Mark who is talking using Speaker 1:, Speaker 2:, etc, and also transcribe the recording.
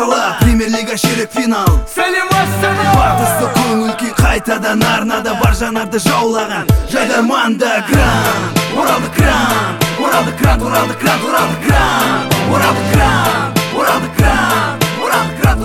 Speaker 1: арқылы премьер-лига ширек финал.
Speaker 2: Сәлем Астана!
Speaker 1: Батысты көңіл күй қайтадан арнада бар жанарды жаулаған жайдарманда грант. Оралды грант, оралды грант, оралды грант, оралды грант, оралды грант, оралды грант, оралды грант.